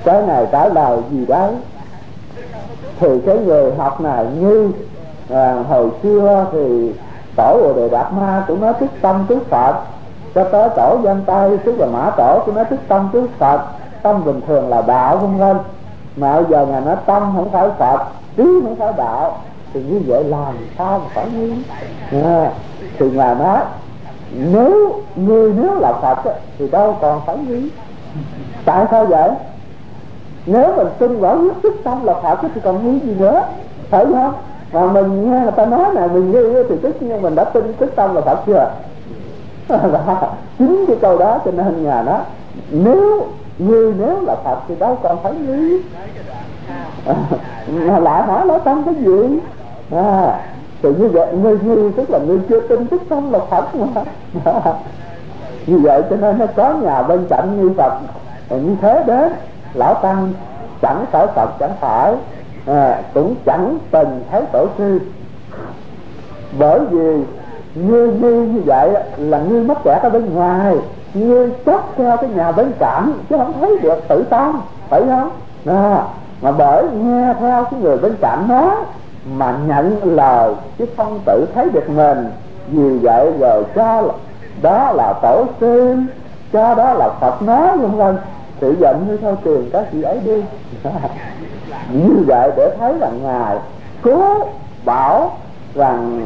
cái này trả lời gì đấy. Thì cái người học này như hồi xưa thì tổ Bồ Đề Đạt Ma cũng nói tức tâm tức Phật, cho tới tổ Danh Tây tức là Mã Tổ cũng nói tức tâm tức Phật, tâm bình thường là đạo vân vân. Mà bây giờ ngài nói tâm không phải Phật, trí không phải đạo, thì như vậy làm sao mà phải nghi? Thì ngài nói nếu là Phật thì đâu còn phải nghi. Tại sao vậy? Nếu mình tin rõ nhất tức tâm là Phật thì còn nghi gì nữa, phải không? Mà mình nghe người ta nói này mình nghi thì tức nhiên mình đã tin tức tâm là Phật chưa? Chính cái câu đó cho nên nhà đó nếu là Phật thì đâu còn phải nghi. Mà lại hỏi nói tâm cái gì? Thì như vậy nghi tức là người chưa tin tức tâm là Phật mà. Như vậy cho nên nó có nhà bên cạnh nghi Phật như thế đến lão tăng chẳng phải Phật chẳng phải, cũng chẳng từng thấy tổ sư. Bởi vì ngươi như vậy là ngươi mắc kẹt ở bên ngoài, ngươi chấp theo cái nhà bên cạnh chứ không thấy được tự tâm, phải không? Mà bởi nghe theo cái người bên cạnh nói mà nhận lời chứ không tự thấy được mình. Vì vậy rồi cho đó là tổ sư, cho đó là Phật nói vân vân, tự giận như theo tiền các chị ấy đi. Như vậy để thấy là ngài cố bảo rằng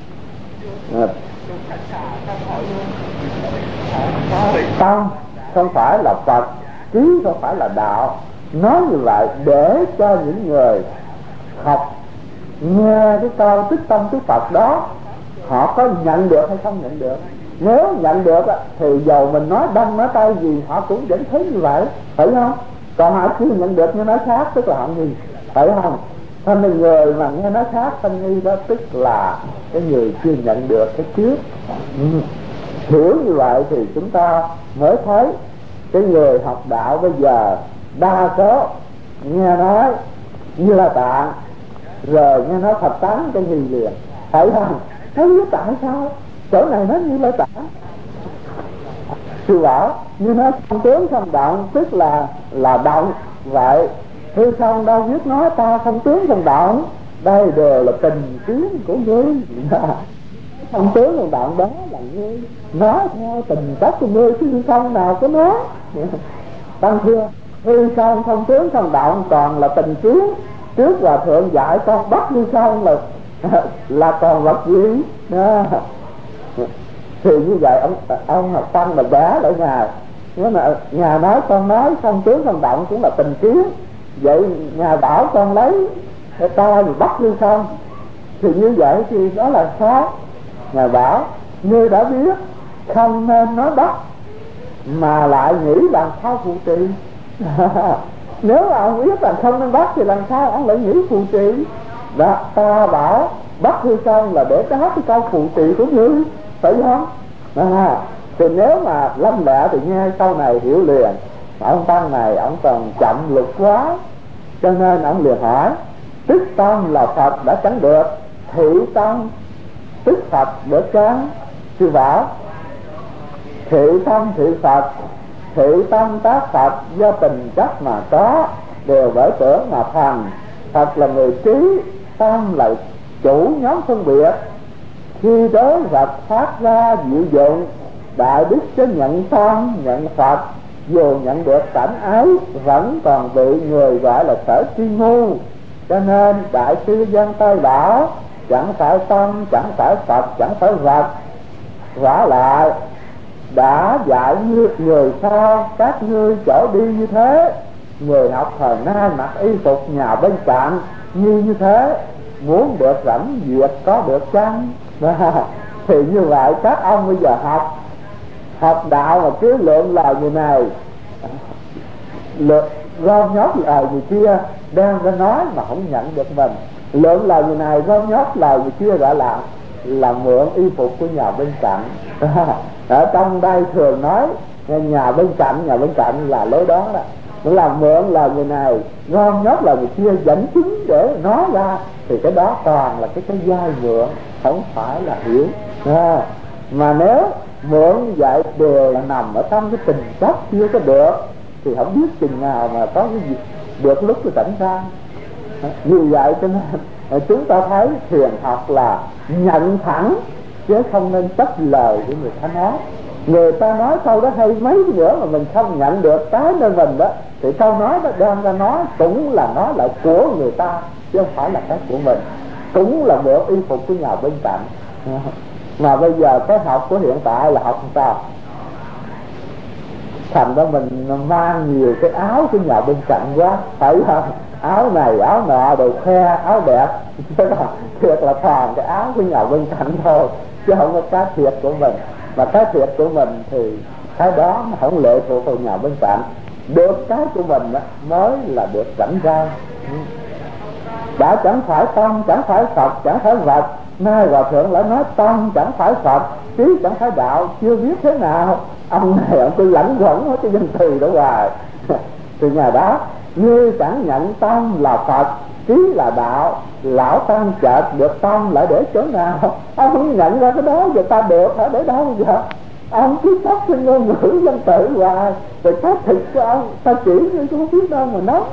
tâm không phải là Phật, trí không phải là đạo. Nói như vậy để cho những người học nghe cái câu tức tâm tức Phật đó họ có nhận được hay không nhận được. Nếu nhận được thì dầu mình nói đông nói tây gì họ cũng vẫn thấy như vậy, phải không? Còn họ chưa nhận được như nói khác tức là họ nghi, phải không? Thành nên người mà nghe nói khác không nghi đó tức là cái người chưa nhận được cái trước. Hiểu như vậy thì chúng ta mới thấy cái người học đạo bây giờ đa số nghe nói như là Tạng rồi nghe nói Phật tán cái gì liền, phải không? Thấy tại sao chỗ này nó như là Tạng? Sư bảo như nó không tướng không động tức là động vậy. Thư không đâu biết nói ta không tướng không động, đây đều là tình kiến của ngươi. Không tướng không động đó là ngươi nói theo tình cách của ngươi chứ thư không nào có nói. Tăng thưa thư không tướng không động còn là tình kiến. Trước là thượng dạy con bắt thư không là còn vật gì đó. Thì như vậy ông học Tăng là bá lại ngài. Nếu mà ngài nói con nói không tướng không động cũng là tình kiến, vậy ngài bảo con lấy ta thì bắt đi không? Thì như vậy thì đó là sao? Ngài bảo ngươi đã biết không nên nói bắt mà lại nghĩ làm sao phụ trì. Nếu mà ông biết là không nên bắt thì làm sao ông lại nghĩ phụ trì? Đó, ta bảo bắt hư không là để đáp cái câu phụ trì của ngươi, phải không? Thì nếu mà lâm lẹ thì nghe câu này hiểu liền. Ông Tăng này ông còn chậm lực quá, cho nên ông liền hỏi tức tâm là Phật đã chẳng được, thị tâm tức Phật để chán. Sư bảo thị tâm thị Phật, thị tâm tác Phật do tình chấp mà có, đều bởi tưởng mà thành. Phật là người trí, tâm là chủ nhóm phân biệt. Khi đối vật phát ra diệu dụng, đại đức cho nhận tâm nhận Phật, dù nhận được cảnh ấy vẫn còn bị người gọi là sở tri ngu. Cho nên đại sư Văn Tây bảo chẳng phải tâm, chẳng phải Phật, chẳng phải vật. Vả lại đã dạy người sao các ngươi chỗ đi như thế. Người học thời nay mặc y phục nhà bên cạnh như thế, muốn được rảnh việc có được chăng? Thì như vậy các ông bây giờ học đạo mà cứ lượng lời người này gom nhót lời người kia đang ra nói mà không nhận được mình, lượng lời người này gom nhót lời người kia gọi là mượn y phục của nhà bên cạnh. Ở trong đây thường nói nhà bên cạnh là lối đó đó, nó làm mượn lời người này gom nhót lời người kia dẫn chứng để nói ra, thì cái đó toàn là cái vai mượn, không phải là hiểu. Mà nếu mượn vậy đều là nằm ở trong cái tình chấp chưa có được, thì không biết chừng nào mà có cái gì được lúc tôi tỉnh ra. Như vậy cho nên chúng ta thấy thiền học là nhận thẳng chứ không nên chấp lời của người ta nói. Người ta nói câu đó hay mấy nữa mà mình không nhận được cái nơi mình đó, thì câu nói đó đem ra nói cũng là nói lại của người ta chứ không phải là cái của mình, cũng là bộ y phục của nhà bên cạnh. Mà bây giờ cái học của hiện tại là học sao? Thành ra mình mang nhiều cái áo của nhà bên cạnh quá, phải không? Áo này áo nọ đồ khoe áo đẹp, thiệt là toàn cái áo của nhà bên cạnh thôi chứ không có cái thiệt của mình. Mà cái thiệt của mình thì cái đó nó không lệ thuộc vào nhà bên cạnh. Được cái của mình đó mới là được rảnh rang. Đã chẳng phải tâm, chẳng phải Phật, chẳng phải vật, nay Hòa Thượng lại nói tâm chẳng phải Phật, trí chẳng phải đạo, chưa biết thế nào. Ông này ông cứ lẫn quẩn hết cái danh từ đó hoài. Từ ngày đó như chẳng nhận tâm là Phật, trí là đạo, lão tăng chợt được tâm lại để chỗ nào? Ông không nhận ra cái đó giờ ta được hả? Để đâu giờ? Ông cứ sắp trên ngôn ngữ danh tự hoài, rồi cái thịt của ông ta chỉ như không biết đâu mà nói.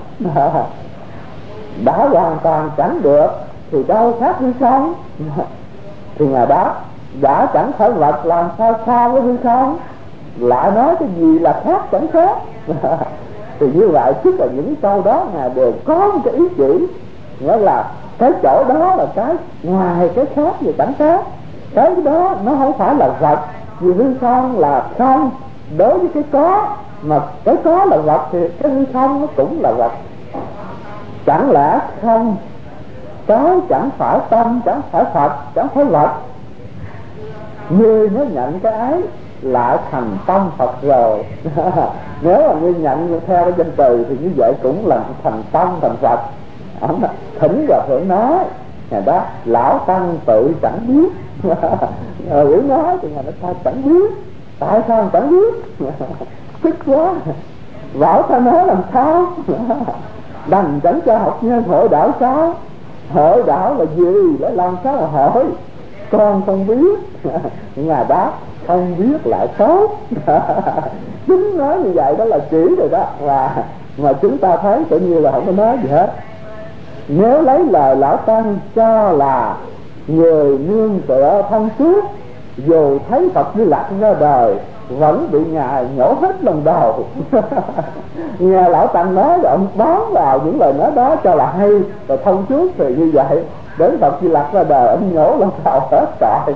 Đã hoàn toàn chẳng được thì đâu khác hư không? Thì ngày đó đã chẳng phải vật làm sao xa với hư không? Lại nói cái gì là khác chẳng khác. Thì như vậy tức là những câu đó Ngài đều có một cái ý chỉ, nghĩa là cái chỗ đó là cái ngoài cái khác thì chẳng khác. Cái đó nó không phải là vật, vì hư không là không. Đối với cái có, mà cái có là vật thì cái hư không nó cũng là vật. Chẳng lẽ không cái chẳng phải tâm, chẳng phải Phật, chẳng phải vật, như nó nhận cái ấy lại thành tâm Phật rồi. Nếu mà ngươi nhận theo cái danh từ thì như vậy cũng là thành tâm thành Phật. Ông thỉnh Hòa Thượng nói ngày đó lão tăng tự chẳng biết. Quỷ nói thì ngày đó ta chẳng biết. Tại sao chẳng biết? Tức quá. Bảo ta nói làm sao? Đành chẳng cho học nhân hội đạo sao? Hội đạo là gì? Để làm sao mà hỏi? Con không biết. Ngày đó không biết lại tốt. Chính nói như vậy đó là chỉ rồi đó. Mà chúng ta thấy tự nhiên là không có nói gì hết. Nếu lấy lời lão tăng cho là người nương tựa thông suốt, dù thấy Phật Như Lạc ra đời vẫn bị Ngài nhổ hết lòng đầu. Nghe lão tăng nói rồi ông bám vào những lời nói đó cho là hay và thông suốt, thì như vậy đến Phật Như Lạc ra đời ông nhổ lòng đầu hết rồi.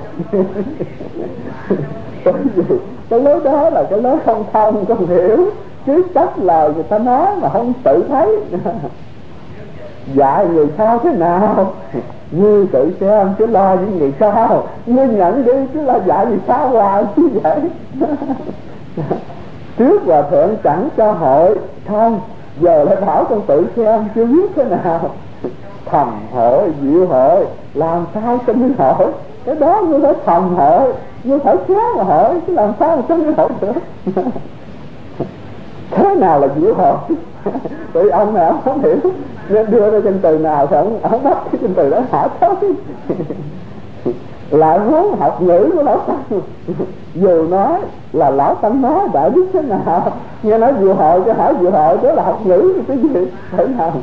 Bởi vì cái lối đó là cái lối không thông, không hiểu, chứ chắc lời người ta nói mà không tự thấy. Dạy người sau thế nào như tự xem chứ lo những người sau, ngươi nhận đi chứ là dạy người sau hoài chứ vậy. Trước Hòa Thượng chẳng cho hội không, giờ lại bảo con tự xem chưa biết thế nào. Thầm hội diệu hội làm sao cho ngươi hội? Cái đó ngươi phải thầm hội, ngươi phải khéo mà hỏi chứ làm sao mà cho ngươi hội được. Thế nào là diệu hội? Vì ông nào không hiểu nên đưa ra danh từ nào thì ông bắt cái danh từ đó hỏi thôi. Lại muốn học ngữ của lão tăng, dù nói là lão tăng nói đã biết thế nào, nghe nói diệu hội cho hỏi diệu hội đó là học ngữ thì cái gì thế nào?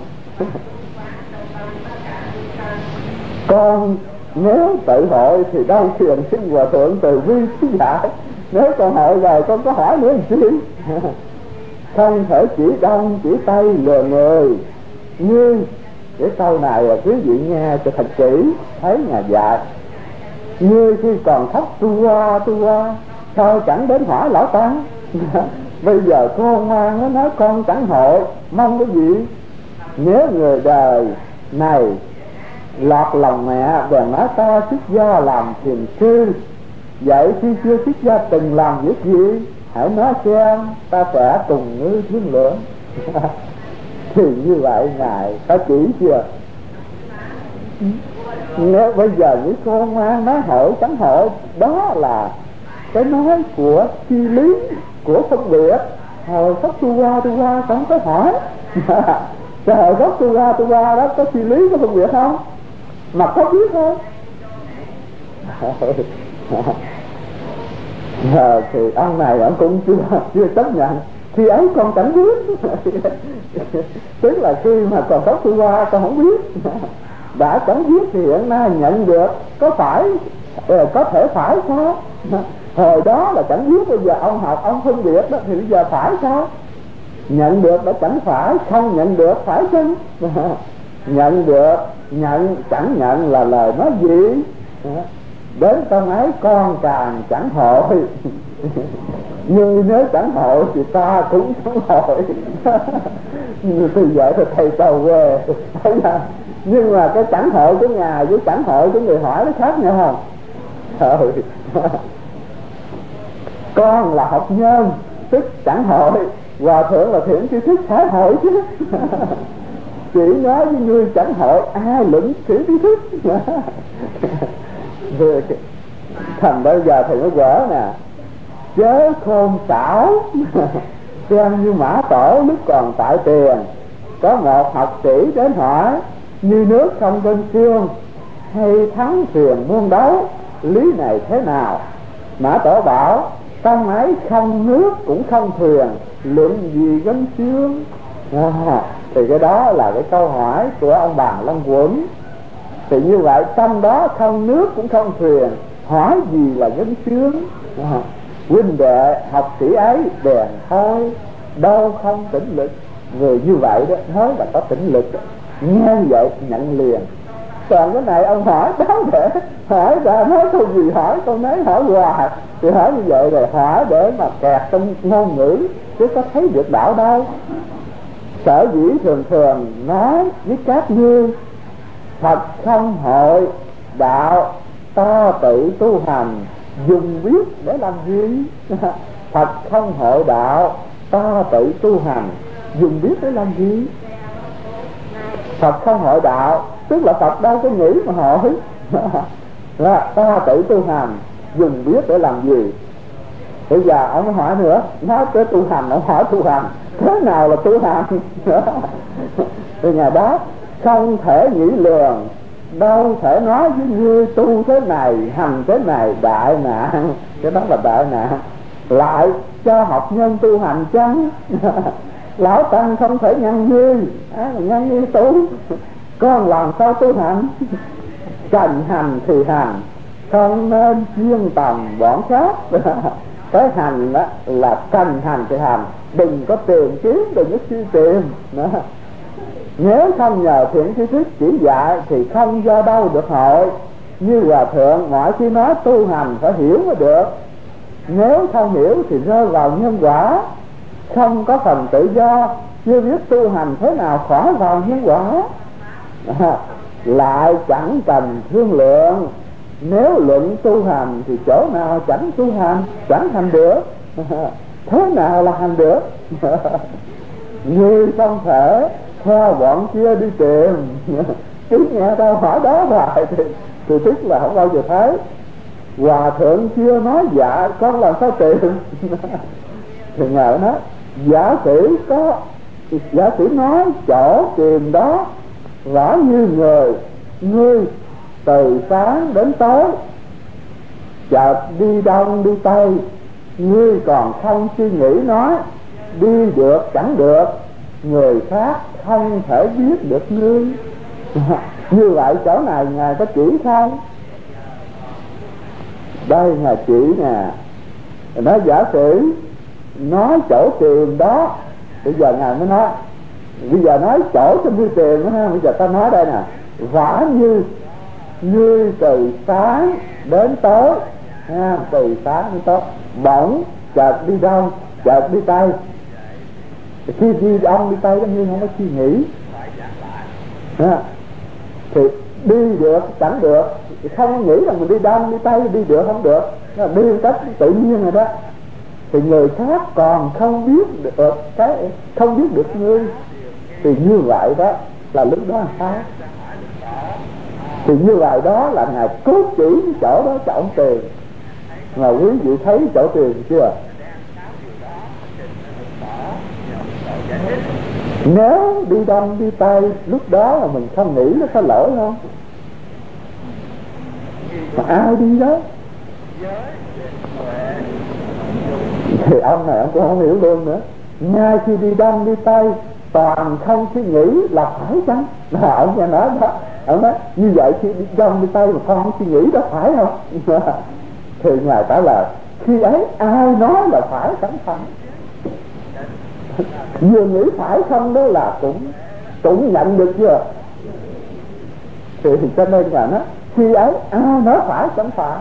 Con nếu tự hội thì đâu phiền xin Hòa Thượng từ bi chứ dạy. Nếu con hội rồi con có hỏi nữa làm chi? Không thể chỉ đông chỉ tây lừa người. Nhưng cái câu này là quý vị nghe cho thật kỹ, thấy Ngài dạy như khi còn thấp tu qua sao chẳng đến hỏi lão tăng. Bây giờ con ngoan nó nói con chẳng hội, mong cái gì? Nếu người đời này lọt lòng mẹ bèn nói ta xuất gia làm thiền sư, vậy khi chưa xuất gia từng làm việc gì? Hãy nói xem ta sẽ cùng ngươi thương lượng. Thì như vậy Ngài có chỉ chưa? Nếu bây giờ với con ngoan nói hội chẳng hội, đó là cái nói của chi lý, của phân biệt. Hồi gốc tu qua không có hỏi. Hồi gốc tu qua đó có chi lý, có phân biệt không? Mà có biết không? Thì ông này ông cũng chưa chấp nhận. khi ấy con chẳng biết. Tức là khi mà còn có tu qua con không biết. Đã chẳng biết thì hiện nay nhận được có phải có thể phải sao? Hồi đó là chẳng biết, bây giờ ông học ông phân biệt đó, thì bây giờ phải sao? Nhận được đã chẳng phải, không nhận được phải chăng? Nhận được, nhận chẳng nhận là lời nói gì? Đến tâm ấy con càng chẳng hội. Nhưng nếu chẳng hội thì ta cũng chẳng hội. Thì vậy thì thầy trầu về. Nhưng mà cái chẳng hội của Ngài với chẳng hội của người hỏi nó khác nhau không? Con là học nhân tức chẳng hội, Hòa thượng là thiện tri thức phải hội chứ. Chỉ nói với người chẳng hội ai luận thiện tri thức. Thành bây giờ thầy mới gỡ nè, chớ khôn xảo. Xem như Mã Tổ lúc còn tại tiền, có một học sĩ đến hỏi, như nước không bên xương hay thắng thuyền muôn đấu, lý này thế nào? Mã Tổ bảo, tâm ấy không nước cũng không thuyền, luận gì gánh xương. Thì cái đó là cái câu hỏi của ông Bàn Long Quẩn. Thì như vậy tâm đó không nước cũng không thuyền, hỏi gì là gánh xương? Huynh đệ học sĩ ấy bèn thôi, đâu không tỉnh lực. Người như vậy đó nói là có tỉnh lực, nghe vậy nhận liền. Còn cái này ông hỏi đó để hỏi ra nói câu gì hỏi câu nấy, hỏi hoài thì hỏi như vậy rồi, hỏi để mà kẹt trong ngôn ngữ chứ có thấy được đạo đâu. Sở dĩ thường thường nói với các ngươi, Phật không hội đạo, ta tự tu hành, dùng biết để làm gì? Phật không hội đạo, ta tự tu hành, dùng biết để làm gì? Phật không hội đạo tức là Phật đâu có nghĩ mà hỏi. Là ta tự tu hành, dùng biết để làm gì? Bây giờ ông hỏi nữa, nói tới tu hành, ông hỏi tu hành thế nào là tu hành? Thì Ngài đáp, không thể nghĩ lường, đâu thể nói với ngươi tu thế này, hành thế này, đại nạn. Cái đó là đại nạn. Lại cho học nhân tu hành chăng? Lão Tăng không thể ngăn ngươi, ngăn ngươi tu, con làm sao tu hành? Cần hành thì hành, không nên chuyên tầm bọn khác. Cái hành đó là cần hành thì hành, đừng có tìm kiếm, đừng có suy tìm. Nếu không nhờ thiện tri thức chỉ dạy thì không do đâu được hội. Như Hòa Thượng mọi khi nói tu hành phải hiểu mới được, nếu không hiểu thì rơi vào nhân quả, không có phần tự do, chưa biết tu hành thế nào khỏi vào nhân quả. Lại chẳng cần thương lượng, nếu luận tu hành thì chỗ nào chẳng tu hành, chẳng hành được. Thế nào là hành được? Như không thể theo bọn kia đi tìm. Cứ nghe tao hỏi đó hoài thì tức là không bao giờ thấy. Hòa Thượng chưa nói dạ, con làm sao tìm? Thì Ngài nói, giả sử nói chỗ tìm đó rõ như người, ngươi từ sáng đến tối chợt đi đông đi tây, ngươi còn không suy nghĩ nói, đi được chẳng được, người khác không thể biết được ngươi. Như vậy chỗ này Ngài có chỉ không? Đây Ngài chỉ nè. Nói giả sử nói chỗ tìm đó, bây giờ Ngài mới nói, bây giờ nói chỗ trong đi tìm đó, bây giờ ta nói đây nè, vả như ngươi từ sáng đến tối, từ sáng đến tối, bỗng chợt đi đông chợt đi tây. Khi đi đông đi tây đó ngươi không có suy nghĩ, thì đi được chẳng được, không có nghĩ là mình đi đông đi tây, đi được không được, đi cách tự nhiên rồi đó. Thì người khác còn không biết được cái, không biết được ngươi, thì như vậy đó là lúc đó là sao? Thì như vậy đó là Ngài cốt chỉ chỗ đó, chỗ tiền. Mà quý vị thấy chỗ tiền chưa? Nếu đi đông đi tây lúc đó là mình không nghĩ nó có lỗi không? Mà ai đi đó? Thì ông này ông cũng không hiểu luôn nữa. ngay khi đi đông đi tây toàn không suy nghĩ là phải chăng? Ông nghe nói đó, ông nói như vậy khi đi đông đi tây mà không suy nghĩ đó phải không? Thì ngài trả lời khi ấy ai nói là phải chẳng phải, vừa nghĩ phải không đó là cũng nhận được chưa? Thì cho nên là nó khi ấy ai nói phải chẳng phải.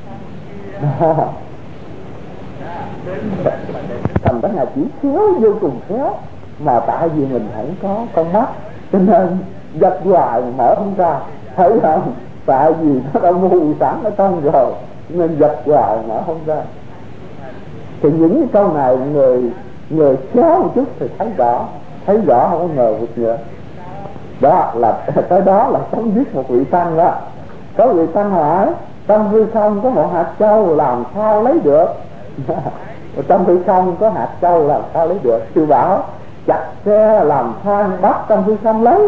Thành ra ngài chỉ khéo vô cùng khéo, mà tại vì mình không có con mắt cho nên giật hoài mà mở không ra, thấy không? Tại vì nó đã mù sẵn ở trong rồi nên giật hoài mở không ra. Thì những cái câu này người khéo một chút thì thấy rõ không có ngờ vực nữa. Đó là tới đó là chấm dứt một vị tăng đó. Có vị tăng hỏi trong hư không có một hạt châu làm sao lấy được? Trong hư không có hạt châu làm sao lấy được? Sư bảo chặt xe làm than bắt trong hư không lấy.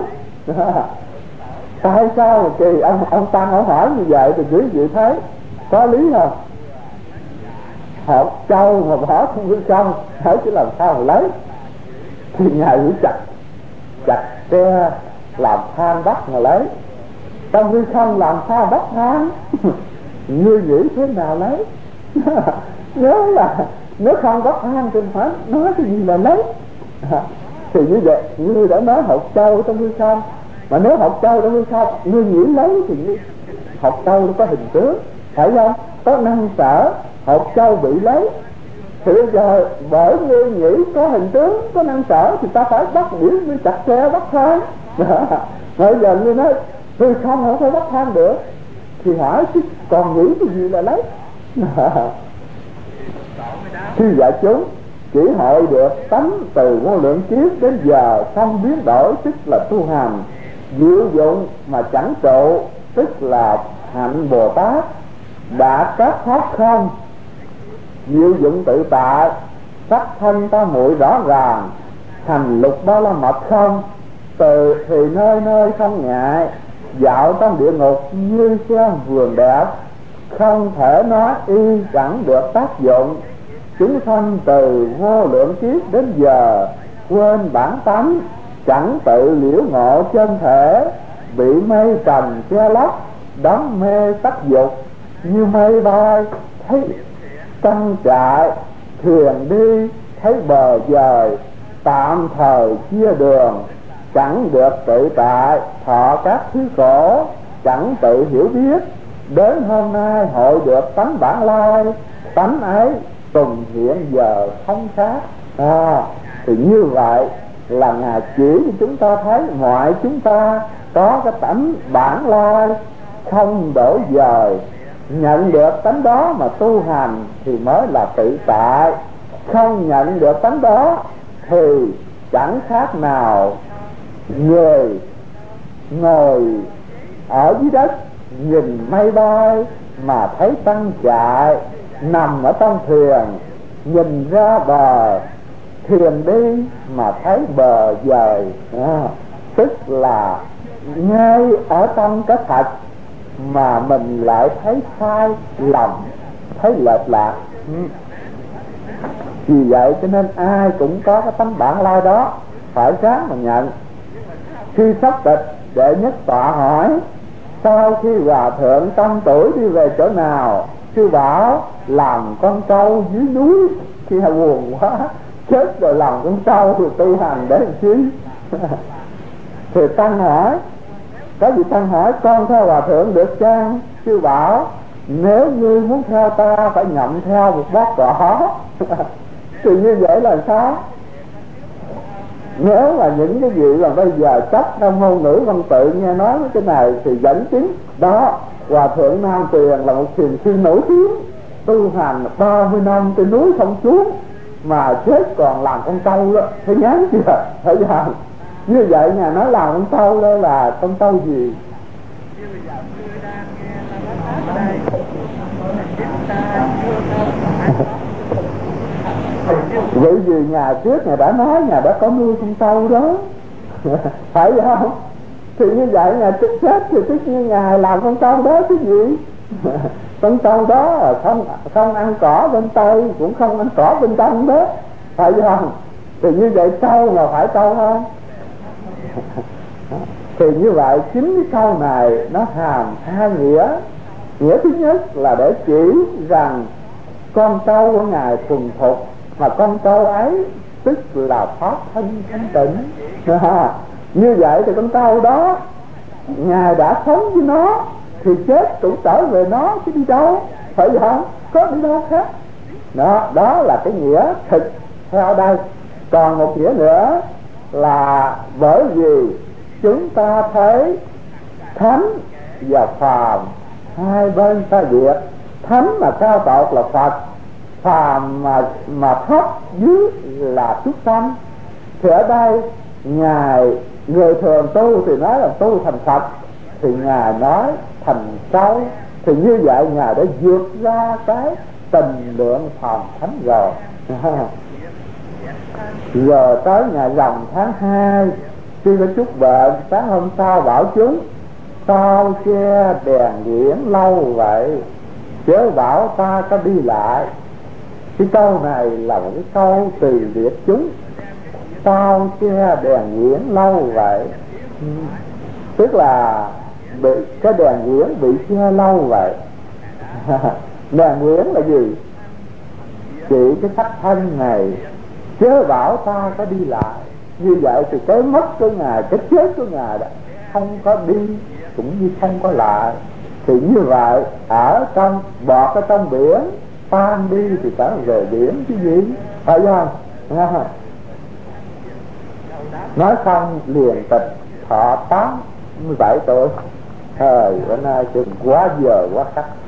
Tại sao kỳ ông tăng ông hỏi như vậy thì quý vị thấy có lý không? Hạt châu mà bỏ trong hư không hỏi chứ làm sao mà lấy? Thì ngài hữu chặt xe làm than bắt mà lấy. Trong hư không làm sao bắt than? Ngươi nghĩ thế nào lấy? Nếu không bắt than thì phải nói cái gì là lấy? Thì như vậy ngươi đã nói hột châu trong hư không, mà nếu hột châu trong hư không ngươi nghĩ lấy thì hột châu nó có hình tướng, phải không? Có năng sở hột châu bị lấy. Thì bây giờ bởi ngươi nghĩ có hình tướng, có năng sở thì ta phải bắt điểm mới chặt xe bắt than. Bây giờ ngươi nói hư không thể bắt than được thì hỏi chứ còn nghĩ cái gì là lấy? Khi dạ chúng chỉ hội được tánh từ vô lượng kiếp đến giờ không biến đổi, tức là tu hành diệu dụng mà chẳng trụ, tức là hạnh Bồ Tát. Đã các pháp không diệu dụng tự tại, sắc thân ta muội rõ ràng, thành lục bao la mật không, từ thì nơi nơi không ngại, dạo trong địa ngục như sen vườn đẹp, không thể nói y chẳng được tác dụng. Chúng sanh từ vô lượng kiếp đến giờ quên bản tánh, chẳng tự liễu ngộ chân thể, bị mây trần che lấp, đắm mê sắc dục. Như mây bay thấy tăng trại, thuyền đi thấy bờ dời, tạm thời chia đường, chẳng được tự tại, thọ các thứ khổ, chẳng tự hiểu biết. Đến hôm nay hội được tánh bản lai, tánh ấy tùng hiện giờ không khác. Thì như vậy là Ngài chỉ cho chúng ta thấy mọi chúng ta có cái tánh bản lai không đổi dời. Nhận được tánh đó mà tu hành thì mới là tự tại. Không nhận được tánh đó thì chẳng khác nào người ngồi ở dưới đất nhìn mây bay mà thấy tăng chạy, nằm ở trong thuyền nhìn ra bờ, thuyền đi mà thấy bờ dời. Tức là ngay ở trong cái thật mà mình lại thấy sai lầm, thấy lệch lạc. Vì vậy cho nên ai cũng có cái tấm bản lai đó, phải ráng mà nhận. Khi sắp tịch, đệ nhất tọa hỏi sau khi hòa thượng trăm tuổi đi về chỗ nào? Sư bảo làm con trâu dưới núi. Khi buồn quá chết rồi làm con trâu thì tu hành để làm chi? Thì tăng hỏi, có vị tăng hỏi con theo hòa thượng được chăng? Sư bảo nếu như muốn theo ta phải ngậm theo một bát cỏ. Thì như vậy là sao? Nếu là những cái gì là bây giờ chắc trong ngôn ngữ văn tự nghe nói cái này thì dẫn chứng đó. Hòa thượng Nam Tuyền là một thiền sư nổi tiếng, tu hành 30 năm trên núi không xuống mà chết còn làm con trâu đó, thấy nhán chưa? Thấy không? Như vậy nhà nói làm con trâu đó là con trâu gì? Vậy vì nhà trước nhà đã nói nhà đã có nuôi con trâu đó. Phải không? Thì như vậy nhà trước chết thì tất nhiên nhà làm con trâu đó chứ gì? Con trâu đó không ăn cỏ bên Tây cũng không ăn cỏ bên Đông đó, phải không? Thì như vậy câu mà phải câu không? Thì như vậy chính cái câu này nó hàm hai nghĩa. Nghĩa thứ nhất là để chỉ rằng con trâu của Ngài thuần thục, mà con trâu ấy tức là pháp thân thanh tịnh. Như vậy thì con trâu đó Ngài đã sống với nó thì chết cũng trở về nó chứ đi đâu, phải không? Có đi đâu khác. Đó là cái nghĩa thực theo đây. Còn một nghĩa nữa là bởi vì chúng ta thấy thánh và phàm hai bên xa biệt. Thánh mà cao tột là Phật, phàm mà thấp dưới là súc sanh. Thì ở đây Ngài, người thường tu thì nói là tu thành Phật, thì Ngài nói thành trâu. Thì như vậy Ngài đã vượt ra cái tình lượng phàm thánh rồi. Giờ tới ngày rằm tháng 2, khi có chút bệnh, sáng hôm sau bảo chúng sao che đèn diễn lâu vậy, chớ bảo ta có đi lại. Cái câu này là một cái câu từ biệt chúng. Sao che đèn diễn lâu vậy, tức là bị cái đèn diễn bị che lâu vậy. Đèn diễn là gì? Chỉ cái sắc thân này, chớ bảo ta có đi lại. Như vậy thì cái mất của Ngài, cái chết của Ngài đó không có đi cũng như không có lại. Thì như vậy ở trong bọt ở trong biển tan đi thì trở về biển chứ gì, phải không? Nói xong liền tịch thọ 87 tuổi. Thời bữa nay chừng quá giờ quá khắc.